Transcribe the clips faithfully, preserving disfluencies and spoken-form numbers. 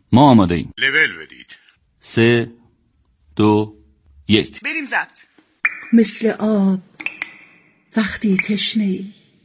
ما آماده ایم. لول بدید. سه دو یک بریم ضبط. مثل آب وقتی تشنه‌ای،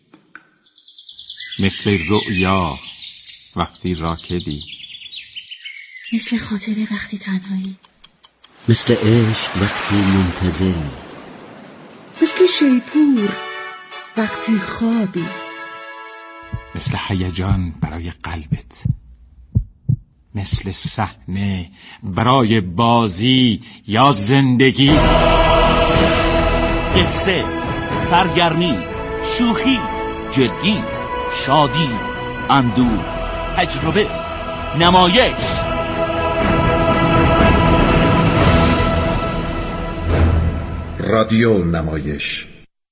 مثل رؤیا وقتی راکدی، مثل خاطره وقتی تنهایی، مثل عشق وقتی منتظری، مثل شیپور وقتی خوابی، مثل هیجان برای قلبت، مثل صحنه برای بازی یا زندگی. قصه، سرگرمی، شوخی، جدی، شادی، اندوه، تجربه، نمایش. رادیو نمایش.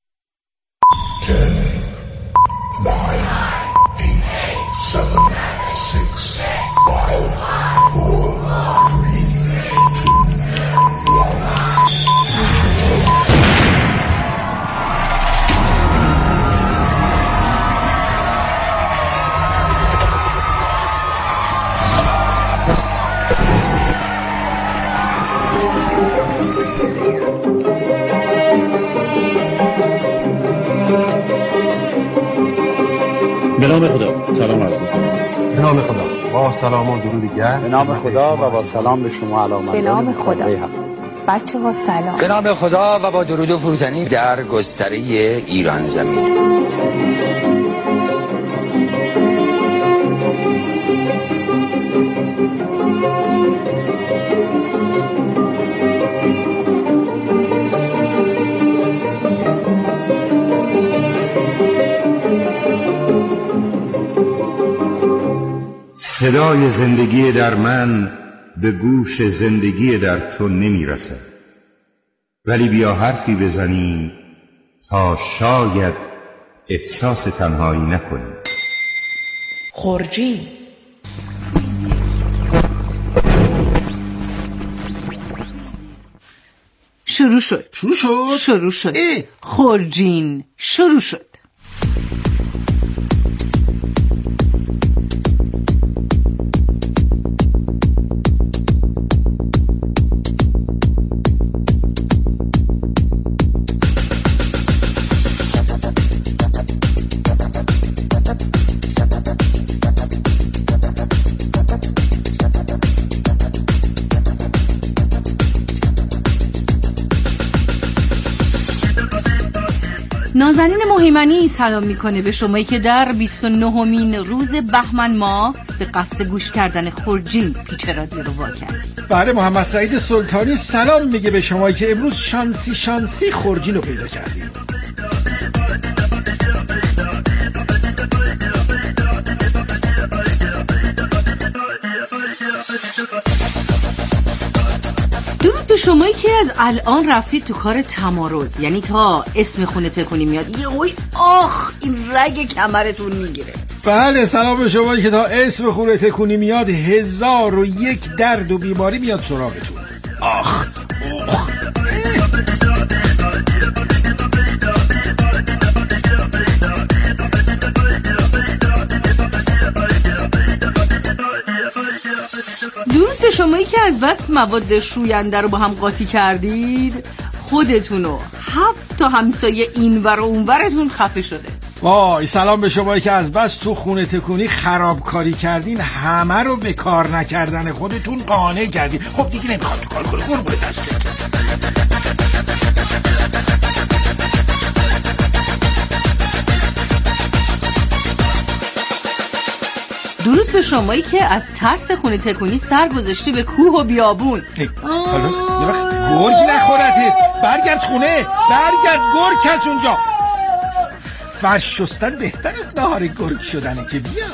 به نام خدا سلام عرض می‌کنم. به نام خدا با سلام و درود گرم. به نام خدا و با سلام به شما علامت. به نام خدا بچه ها سلام. به نام خدا و با درود و فروتنی در گستره ایران زمین. صدای زندگی در من به گوش زندگی در تو نمی رسد، ولی بیا حرفی بزنیم تا شاید احساس تنهایی نکنیم. خورجین. شروع شد شروع شد شروع شد ای. خورجین شروع شد. نازنین مهیمنی سلام میکنه به شمایی که در بیست و نهمین روز بهمن ماه به قصد گوش کردن خورجین پیچ رادیو رو وا کرد. بله، محمد سعید سلطانی سلام میگه به شمایی که امروز شانسی شانسی خورجین رو پیدا کردید. درود به شمایی که از الان رفتید تو کار تمارض، یعنی تا اسم خونه تکونی میاد یه اوی آخ این رگ کمرتون میگیره. بله، سلام به شمایی که تا اسم خونه تکونی میاد هزار و یک درد و بیماری میاد سراغتون. آخ آخ درود به شمایی که از بس مواد شوینده رو با هم قاطی کردید خودتونو هفت تا همسایه اینور و اونورتون خفه شده. وای، سلام به شمایی که از بس تو خونه تکونی خرابکاری کردین، همه رو به کار نکردن خودتون قانع کردین. خب دیگه نمیخواد تو کار کنه، قربون دستت. درود به شمایی که از ترس خونه تکونی سر گذاشتی به کوه و بیابون. حالا یه وقت گرگ نخورده، برگرد خونه، برگرد گرگ کس اونجا. فرش شستن بهتر از نهار گرگ شدنه که بیا.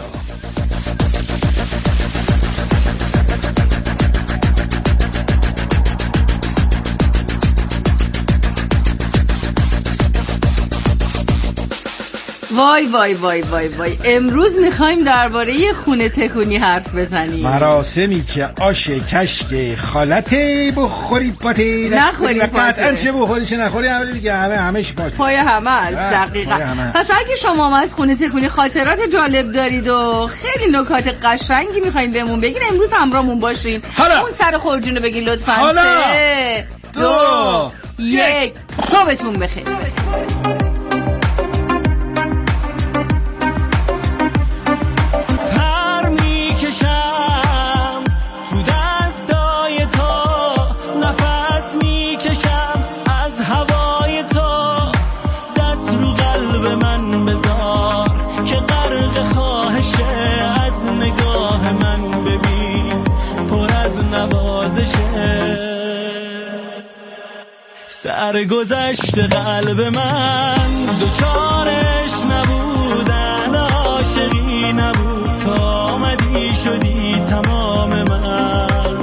وای وای وای وای وای امروز میخوایم درباره خونه تکونی حرف بزنیم. مراسمی که آش کشک خالته بخورید پاته نخورید پاته، قطعا چه بخوری چه نخوری همه دیگه همه همش پاته، پای همه است. دقیقاً. پس اگه شما از خونه تکونی خاطرات جالب دارید و خیلی نکات قشنگی میخواین بهمون بگین، امروز همراهمون باشین. حالا. اون سر خورجون رو بگین لطفاً. حالا. سه دو یک صبحتون بخیر. سرگذشت قلب من دوچارش نبودن، عاشقی نبود تا آمدی شدی تمام من،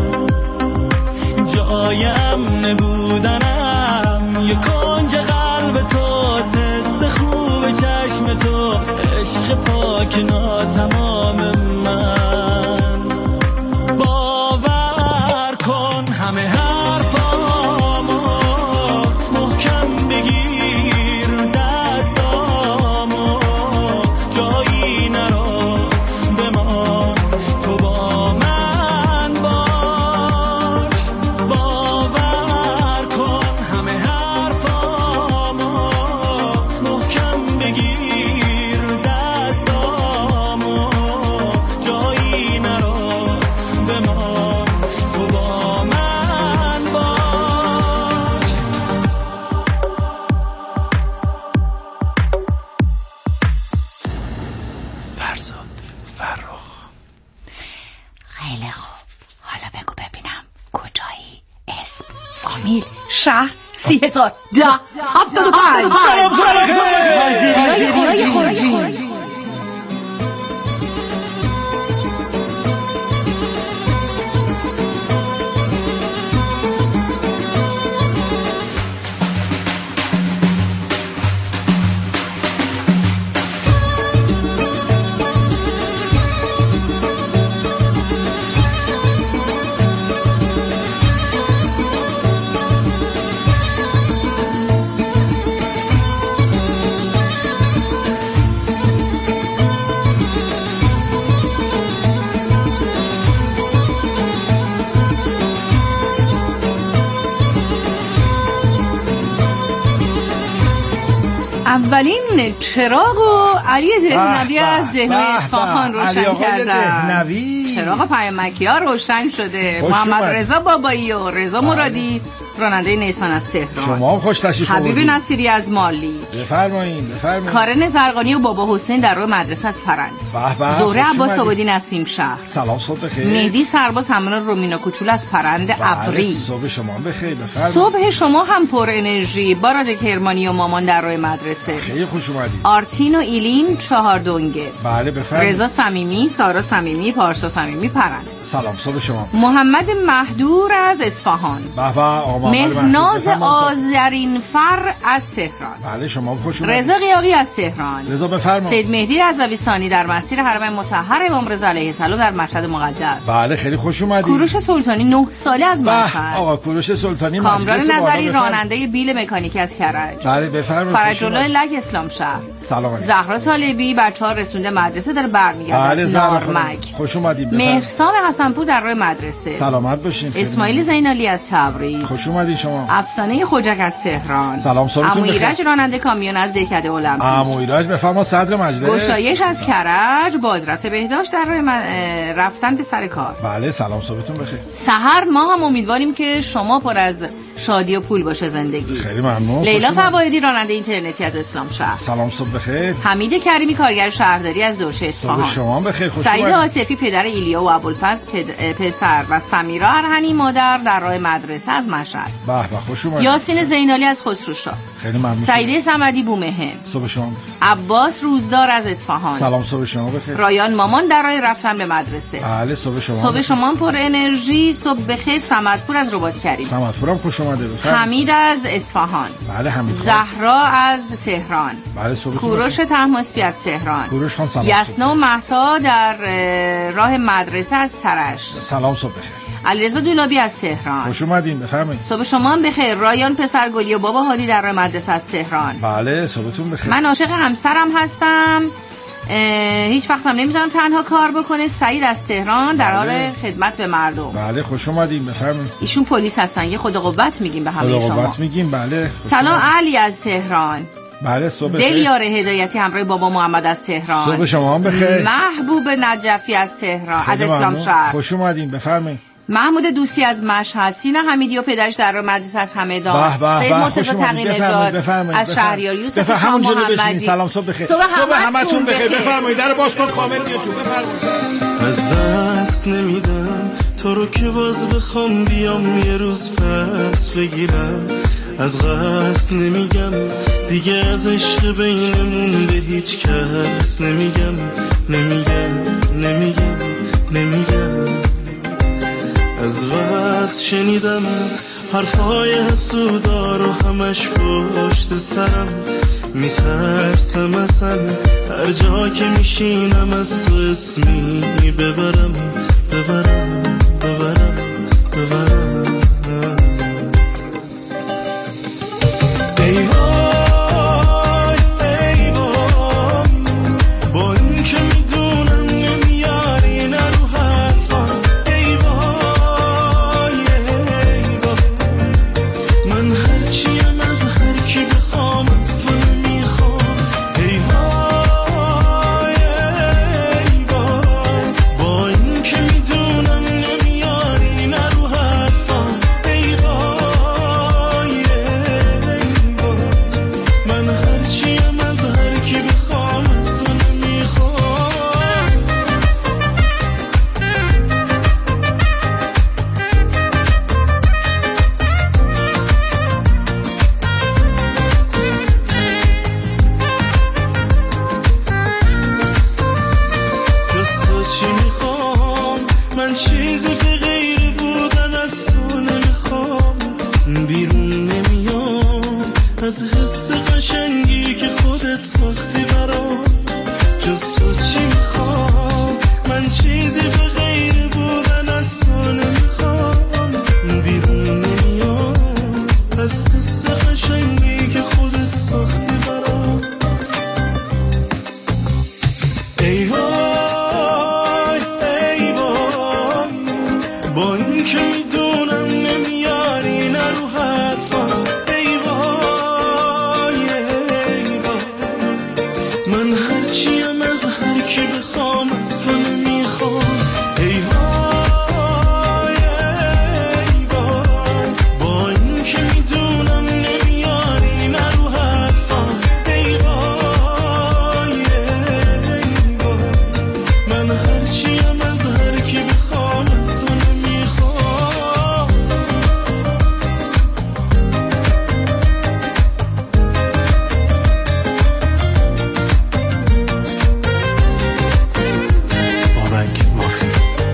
جای امن بودنم یه کنج قلب توست، حس خوب چشم توست، عشق پاک ناتمام من. باور کن همه حرفامو محکم بگیر دستامو، جایی نرو بمان تو با من باش. باور کن همه حرفامو محکم بگیر دستامو، جایی نرو بمان تو با من باش. فرزاد فرخ. خیلی خوب، حالا بگو ببینم کجایی؟ اسم، فامیل، شهر، سی هزار ده هفتاد و پنج. سلام سلام حاضری های خورجین. اولین چراغ و علی دهنوی از دهنوی اصفهان روشن کردن. چراغ پیامکی ها روشن شده. محمد رضا بابایی و رضا مرادی راننده نیسان از تهران. شما خوش تشریف آوردید. حبیب نصیری از مالی. بفرمایید بفرمایید. کارن زرقانی و بابا حسین در روی مدرسه از پرند. به به. زهره عباس آبادی نسیم شهر. سلام صبح بخیر. مهدی سرباز همراه رومینا کوچولو از پرند ابری. صبح شما بخیر. بفرمایید. صبح شما هم پر انرژی. باراد کرمانی و مامان در روی مدرسه. خیلی خوش اومدید. آرتین و ایلین چهار دنگه. بله بفرمایید. رضا صمیمی، سارا صمیمی، پارسا صمیمی پرند. سلام صبح شما. محمد مهدور از اصفهان. به به. مهناز آذرین فر از تهران. بله شما خوش اومدید. رضا قیاقی از تهران. رضا بفرمایید. سید مهدی رضوی ثانی در مسیر حرم مطهر امام رضا علیه السلام در مشهد مقدس. بله خیلی خوش اومدید. کوروش سلطانی نه ساله از مشهد. آقا کوروش سلطانی کامران نظری راننده بیل مکانیکی از کرج. بله بفرمایید. فرج الله لک اسلام شهر. سلام علیکم. زهرا طالبی بچه‌ها رسونده مدرسه داره برمیگرده. بله زهرا خوش اومدید. مهرسام حسنپور در راه مدرسه. سلامت باشین. اسماعیل زینالی از تبریز. خوش اومدید شما. افسانه خوجک از تهران. سلام صبحتون بخیر. عمو ایرج راننده کامیون از دهکده المپیک. عمو ایرج بفرمایید صدر مجلس. گشایش از کرج. بازرس بهداشت در راه من... رفتن به سر کار. بله سلام صبحتون بخیر. سحر ما هم امیدواریم که شما پر از شادی و پول باشه زندگی. خیلی ممنون. لیلا فوایدی راننده اینترنتی از اسلام شهر. سلام صبح بخیر. حمید کریمی کارگر شهرداری از دوشه اصفهان. صبح شما بخیر. خوش سعید عاطفی پدر ایلیا و ابوالفضل پد... پسر و سمیرا ارهنی مادر در راه مدرسه از مشهد. به به خوش اومدید. یاسین زینالی از خسروشاه. خیلی ممنون. سعیده صمدی بومهن. صبح شما. عباس روزدار از اصفهان. سلام صبح شما بخیر. رایان مامان در راه رفتن به مدرسه. بله صبح شما. صبح شما پر انرژی. صبح بخیر. صمدپور از رباط کریم. صمدپورم خوش اومده. بفرمایید. حمید از اصفهان. بله حمید. زهرا از تهران. بله صبح. کوروش طهماسبی از تهران. کوروش خان سلام. یسنا و مهتا در راه مدرسه از ترش. سلام صبح بخیر. علیرضا دولابی از تهران. خوش اومدین بفرمایید. صبح شما هم بخیر. رایان پسرگلی و بابا هادی در راه مدرسه از تهران. بله صبحتون بخیر. من عاشق همسرم هستم، هیچ وقت هم نمیذارم تنها کار بکنه. سعید از تهران در حال بله. خدمت به مردم. بله خوش اومدین بفرمایید. ایشون پلیس هستن، یه خدا قوت میگیم به همه شما. خدا قوت میگیم. بله. سلام علی از تهران. بله صبح بخیر. دلیار هدایتی همراه بابا محمد از تهران. صبح شما هم بخیر. محبوب نجفی از تهران از اسلام شهر. خوش اومدین بفرمایید. محمود دوستی از مشهد. سینا حمیدی و پدرش در راه مدرسه از همدان. سید مرتضی تقی نژاد از شهریار. یوسف شاه محمدی. سلام صبح بخیر. صبح همتون بخیر. بفرمایید در باز کن کامل بیا تو. بفرمایید. از دست نمیدم تو رو که باز بخوام بیام یه روز پس بگیرم. از قصد نمیگم دیگه از عشق بینمون به هیچ کس نمیگم نمیگم نمیگم نمیگم. از وصل شنیدم حرفای حسودا رو همش پشت سرم. میترسم اصلا هر جا که میشینم از تو اسمی ببرم ببرم ببرم ببرم. ای وای ای وای با این که میدونم نمیاری نرو حرفم. ای وای ای وای من هرچیم از هر کی بخوام از تو نمیخوام. ای وای ای وای با این که میدونم نمیاری نرو حرفم. ای وای ای وای من هرچیم از هر کی بخوام از تو نمیخوام. جز تو چی میخوام من چیزی به غیر بودن از تو نمیخوام. بیرون نمیام از حس قشنگی که خودت ساختی برام. جز تو چی میخوام من چیزی به غیر بودن از تو نمیخوام. بیرون نمیام از حس قشنگی که خودت ساختی برام. ای وای ای وای با این که میدونم نمیاری نرو حرفم. ای وای ای وای من هرچیم از هر کی بخوام از تو نمیخوام. ای وای ای وای با این که میدونم نمیاری نرو حرفم. ای وای ای وای من هرچیم از هر کی بخوام از تو نمیخوام. بابک مافی.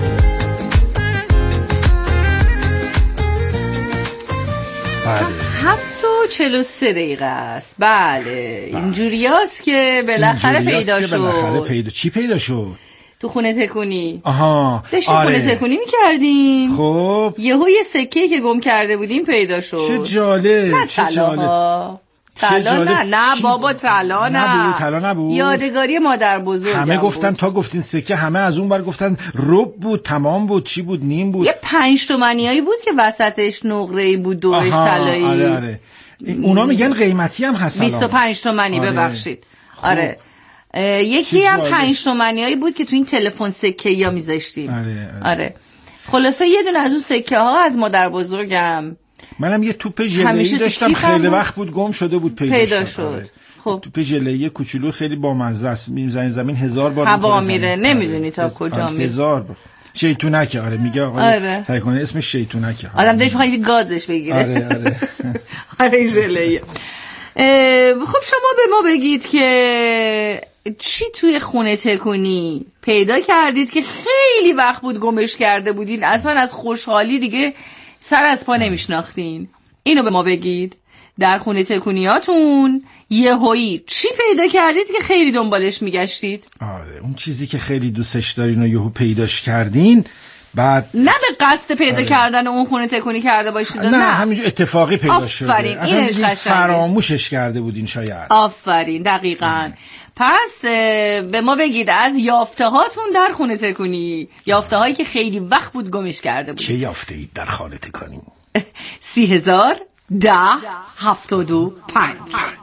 هفت و چل و سه دقیقه است. بله اینجوری هست که بالاخره پیدا شد. بالاخره پیدا چی پیدا شد؟ تو خونه تکونی. آها داشتیم آره. خونه تکونی میکردیم. خب یهو یه سکه که گم کرده بودیم پیدا شد. چه جالب نه چه جالب. طلا نه نه بابا طلا نه نبود طلا نبود. یادگاری مادر بزرگ همه گفتن بود. تا گفتین سکه همه از اون بر گفتن رب بود تمام بود چی بود نیم بود. یه پنج تومنیایی بود که وسطش نقره‌ای بود دورش طلایی. آره آره اونا میگن قیمتی هم هست. بیست و پنج تومانی آره. ببخشید خب. آره یکی هم پنج تومنیایی بود که تو این تلفن سکه یا میذاشتیم. آره آره. آره خلاصه یه دونه از اون سکه ها از مادر بزرگم. منم یه توپ ژله‌ای داشتم خیلی وقت بود گم شده بود پیدا, پیدا شد, شد. آره. خب توپ ژله‌ای کوچولو خیلی بامزه است. میزنی زمین هزار بار هوا میره نمیدونی تا کجا میره. هزار بار شیطونکه آره میگه آقا آره. تایکونه اسمش شیطونکه. آدم دلش می‌خواد گازش بگیره. آره آره. آره ژله‌ای. خب شما به ما بگید که چی توی خونه تکونی پیدا کردید که خیلی وقت بود گمش کرده بودین، اصلا از خوشحالی دیگه سر از پا نمیشناختین. اینو به ما بگید. در خونه تکونیاتون یهویی چی پیدا کردید که خیلی دنبالش میگشتید؟ آره اون چیزی که خیلی دوستش دارین و یهو پیداش کردین، بعد نه به قصد پیدا آره. کردن اون خونه تکونی کرده باشید. نه, نه. همینجور اتفاقی پیدا شده. آفرین. اصلا فراموشش کرده بودین شاید. آفرین دقیقاً. پس به ما بگید از یافته هاتون در خونه تکونی، یافته هایی که خیلی وقت بود گمش کرده بود. چه یافته اید در خانه تکونی؟ سی هزار ده هفتاد و پنج.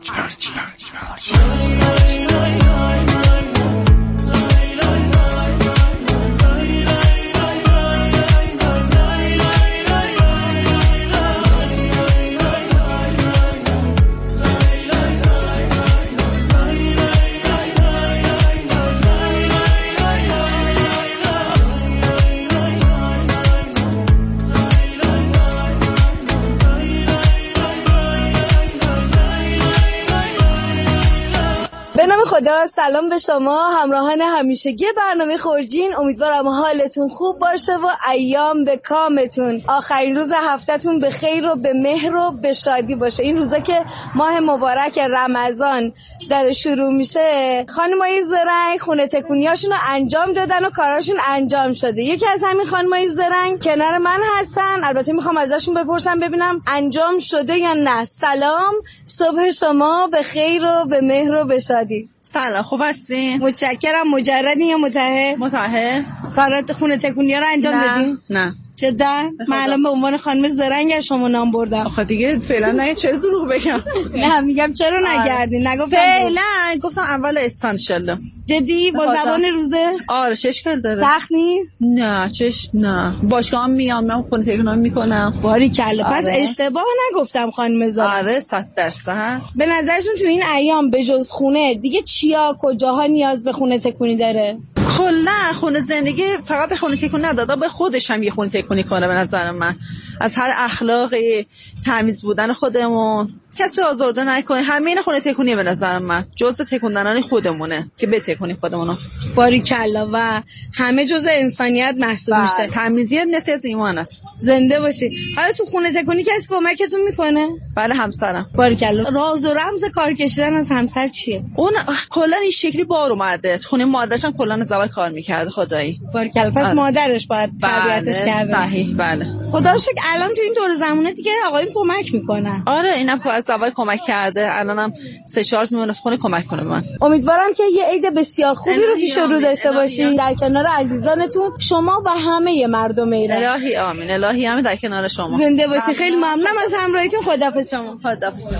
خدا. سلام به شما همراهان همیشگی برنامه خورجین. امیدوارم حالتون خوب باشه و ایام به کامتون، آخرین روز هفتهتون به خیر و به مهر و به شادی باشه. این روزا که ماه مبارک رمضان داره شروع میشه، خانمای زرنگ خونه تکونیاشون رو انجام دادن و کاراشون انجام شده. یکی از همین خانمای زرنگ کنار من هستن، البته میخوام ازشون بپرسم ببینم انجام شده یا نه. سلام، صبح شما به خیر و به مهر و به شادی. سلام، خوب هستین؟ متشکرم. مجردین یا متحد؟ متحد. کارات خونه تکونیا رو انجام نه. دادین؟ نه. جدا؟ من الان به عنوان خانم زرنگ از شما نام بردم. آخه دیگه فعلا نه، چرا دروغ بگم؟ نه میگم چرا نگردین؟ نگفتم فعلا، گفتم اول استان انشالله. جدی با زبان روزه؟ آره چه اشکال داره؟ سخت نیست؟ نه چش نه. باشگاه هم میام، من خونه تکونی میکنم. باری کلا. آره. پس اشتباه نگفتم خانم زرنگ. آره صد درصد. به نظرشون تو این ایام به جز خونه دیگه چیا کجاها نیاز به خونه تکونی داره؟ کلا خونه زندگی فقط به خونه تکونی نداده، به خودش هم یه خونه تکونی کنه. به نظر من از هر اخلاقی، تمیز بودن خودمون، کسی آزرده نکنه، همین خونه تکونیه. به نظر من جزء تکوندنان خودمونه که بتکونیم خودمونو. باریکلا. و همه جزء انسانیت محسوب میشه. تمیزی نصف از ایمان است. زنده باشی. حالا تو خونه تکونی کسی کمکتون میکنه؟ بله همسرم. باریکلا. راز و رمز کار کشیدن از همسر چیه؟ اون کلا این شکلی بار اومده. خونه مادرش هم کلا از اول کار میکرد. خدایی. باریکلا. پس آه. مادرش باید تربیتش کرده. صحیح. بله. خدا رو شکر الان تو این دور زمونه دیگه آقایون کمک میکنن. آره اینم از اول کمک کرده، الانم سه چهار میمونه خونه کمک کنه به من. امیدوارم که یه عید بسیار خوبی رو پیش رو داشته باشین در کنار عزیزانتون، شما و همه مردم ایران. الهی آمین. الهی آمین. در کنار شما زنده باشین. خیلی ممنونم از همراهیتون. خداحافظ شما. خداحافظ.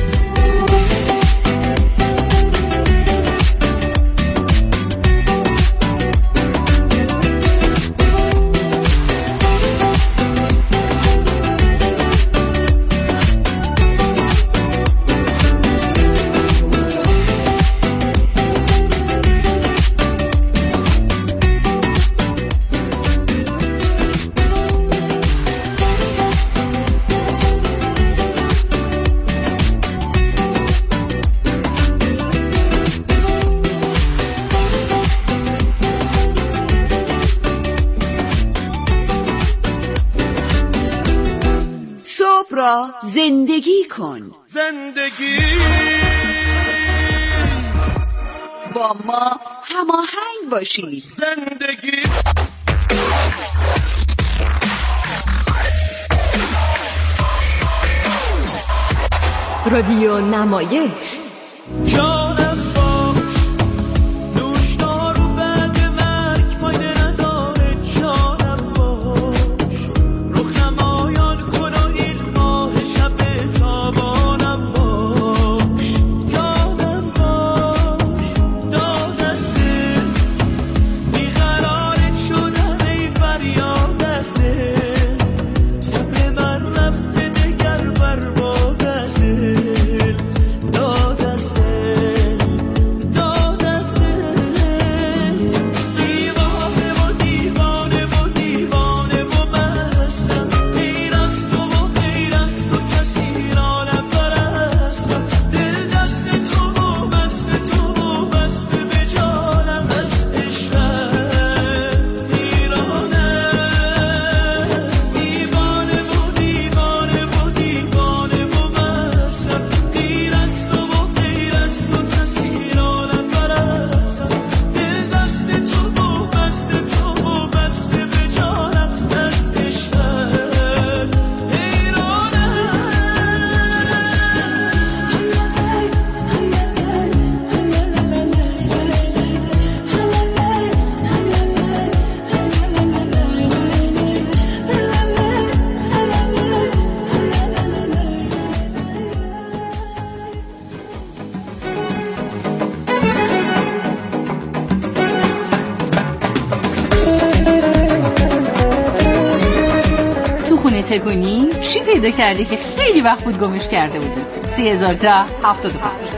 را زندگی کن. زندگی با ما هماهنگ باشید. زندگی رادیو نمایش. داد خونه تکونی چی پیدا کردی که خیلی وقت بود گمش کرده بودی؟ سی هزار ده هفتاد و پنج.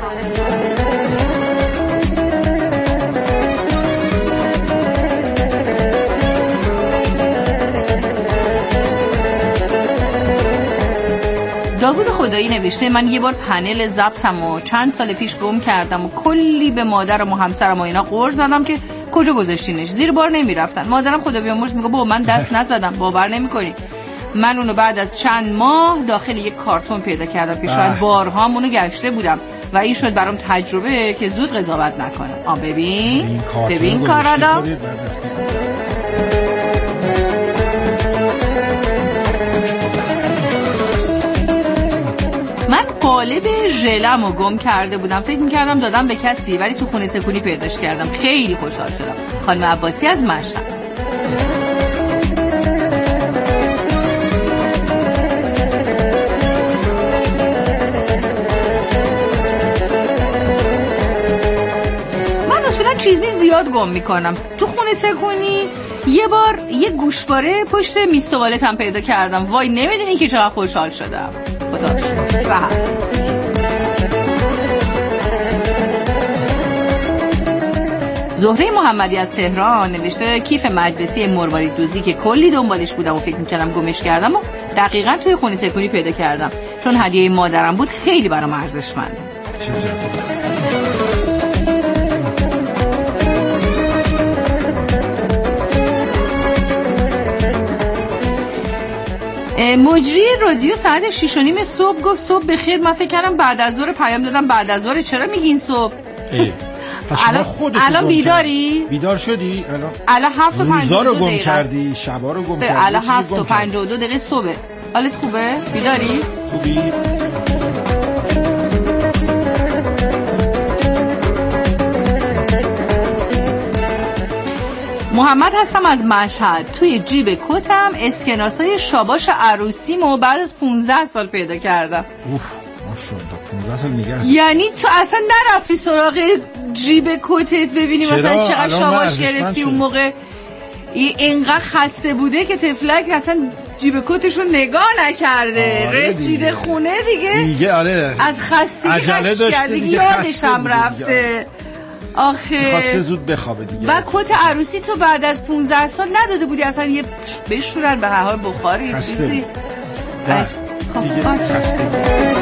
داوود خدایی نوشته من یه بار پنل ضبطم و چند سال پیش گم کردم و کلی به مادرم و همسرم و اینا قرض زدم که کجا گذاشتینش، زیر بار نمیرفتن. مادرم خدا بیامرز میگه بابا من دست نزدم، باور نمیکنی. من اونو بعد از چند ماه داخل یک کارتون پیدا کردم که شاید بارها اونو گشته بودم و این شد برام تجربه که زود قضاوت نکنم. آ ببین ببین کارادا. من قالب ژلمو گم کرده بودم، فکر میکردم دادم به کسی، ولی تو خونه تکونی پیداش کردم. خیلی خوشحال شدم. خانم عباسی از مشهد. من اصلا چیزی زیاد گم میکنم. تو خونه تکونی یه بار یه گوشواره پشت میز توالتم پیدا کردم. وای نمیدونی که چقدر خوشحال شدم. خدا شکر. زهره محمدی از تهران نوشته کیف مجلسی مروارید دوزی که کلی دنبالش بودم و فکر میکردم گمش کردم و دقیقاً توی خونه تکونی پیدا کردم، چون هدیه مادرم بود. خیلی برام ارزشمنده. مجری رادیو ساعت شیش و نیم صبح گفت صبح بخیر. من فکر کردم بعد از ظهر، پیام دادم بعد از ظهر. چرا میگین صبح؟ الان الان بیداری؟ بیدار شدی؟ الان الان هفت و پنجاه و دو روزا رو گم دقیقه کردی، شبا رو گم کردی. الان هفت و پنجاه و دو دقیقه صبح. حالت خوبه؟ بیداری؟ خوبی؟ محمد هستم از مشهد. توی جیب کتم اسکناسای شاباش عروسیمو بعد از پونزده سال پیدا کردم. اوف ماشاءالله پونزده سال نگه. یعنی تو اصلا نرفتی سراغ جیب کتت ببینی مثلا چقدر شاباش گرفتی اون موقع؟ اینقدر خسته بوده که تفلک اصلا جیب کتشون نگاه نکرده. آره رسیده دیگه. خونه دیگه دیگه آره از خستگی هش کرده. یادش هم رفته. آخه خواسته زود بخوابه دیگه. و کت عروسی تو بعد از پونزده سال نداده بودی اصلا یه بشورن به هر حال بخاری چیزی دیگه خسته.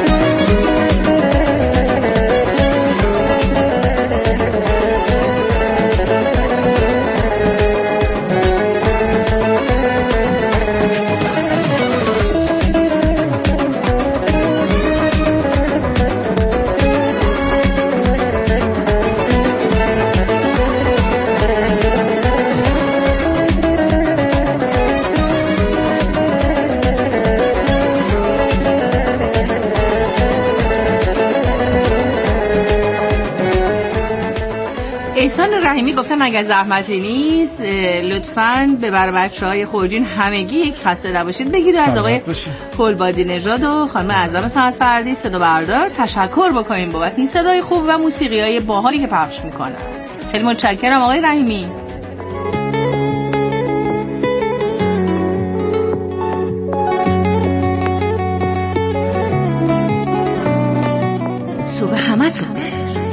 احسان رحیمی گفتن اگر زحمتی نیست لطفاً به بر بچه‌های خورجین همگی یک خسته نباشید بگید و از آقای کلبادی نژاد و خانم اعظم صنعت فردی صدا بردار تشکر بکنیم بابت این صدای خوب و موسیقی‌های باحالی که پخش میکنن. خیلی متشکرم آقای رحیمی. صبح همتون بخیر.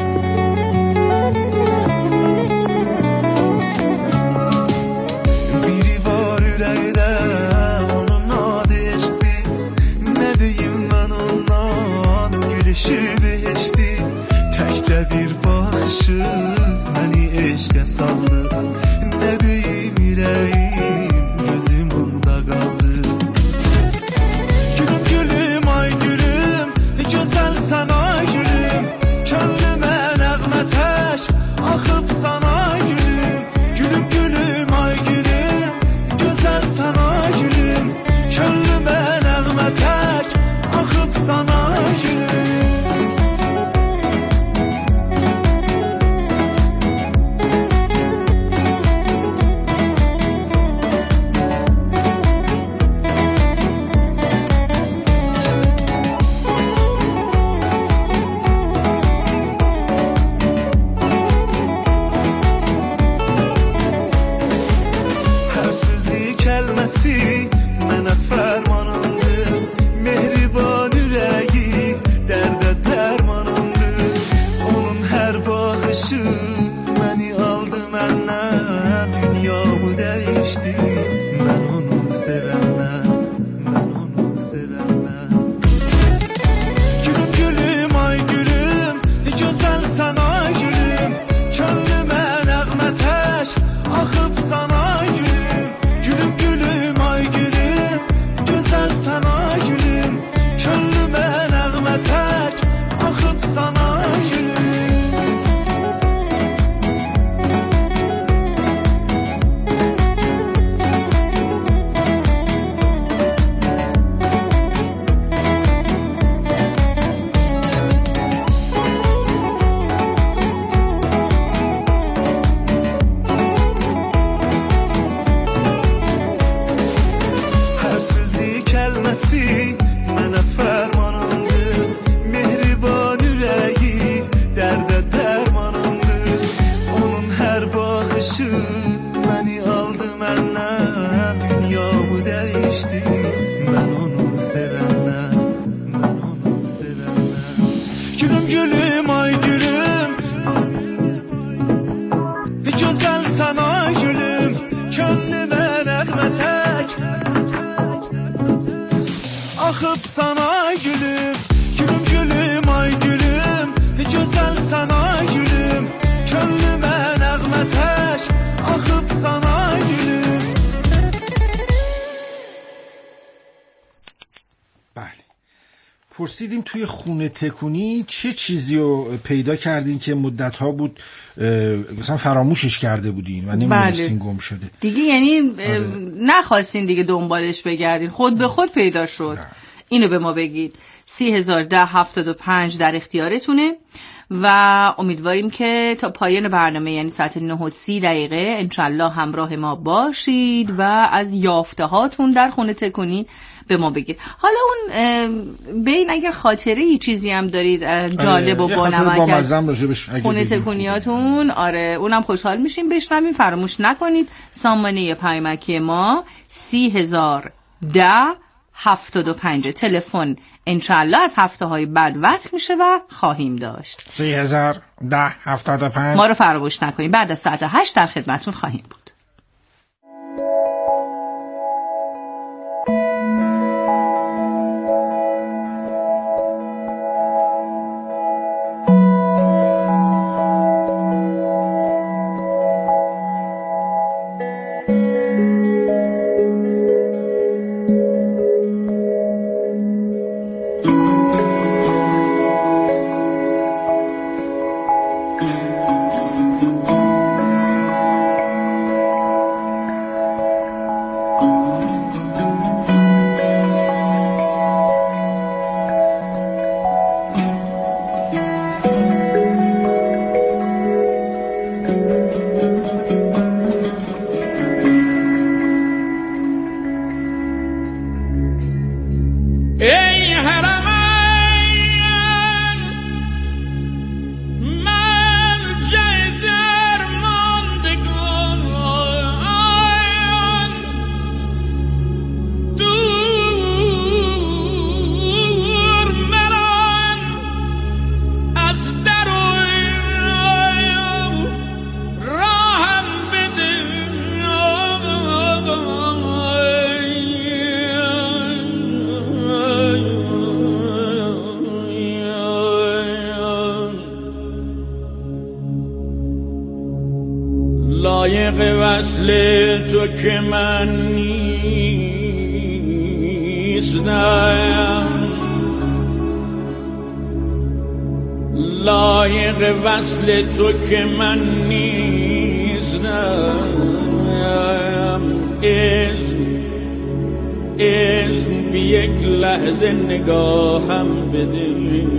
Bir bakışı beni eşke saldı. Ne diyeyim yüreğim gözüm onda kaldı. Gülüm gülüm ay gülüm güzel sana gülüm. Könlüme nəğmə tək axıb sana gülüm. Gülüm gülüm ay gülüm güzel sana gülüm. Könlüme nəğmə tək axıb sana gülüm. Mənə fərman پرسیدیم توی خونه تکونی چه چیزی رو پیدا کردین که مدت‌ها بود مثلا فراموشش کرده بودین و نمی‌دونستین گم شده دیگه، یعنی نخواستین دیگه دنبالش بگردین، خود به خود پیدا شد. نه. اینو به ما بگید. سی هزار ده هفتاد و پنج در اختیارتونه و امیدواریم که تا پایان برنامه یعنی ساعت نه و سی دقیقه انشالله همراه ما باشید و از یافته هاتون در خونه تکونی به ما بگید. حالا اون بین اگر خاطره ای چیزی هم دارید جالب و بانمک خونه تکونیاتون، آره اونم خوشحال میشیم بشنویم. فراموش نکنید سامانه پیامکی ما سی هزار ده هفتاد و پنج تلفن انشالله از هفته های بعد وصل میشه و خواهیم داشت. سی هزار ده هفتاد و پنج ما رو فراموش نکنید. بعد از ساعت هشت در خدمتون خواهیم بود. لایق وصل تو که من نیستم، لایق وصل تو که من نیستم. اذن اذن بی یک لحظه نگاهم بده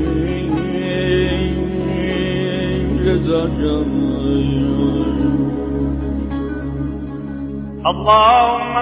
رضا جان. اللهم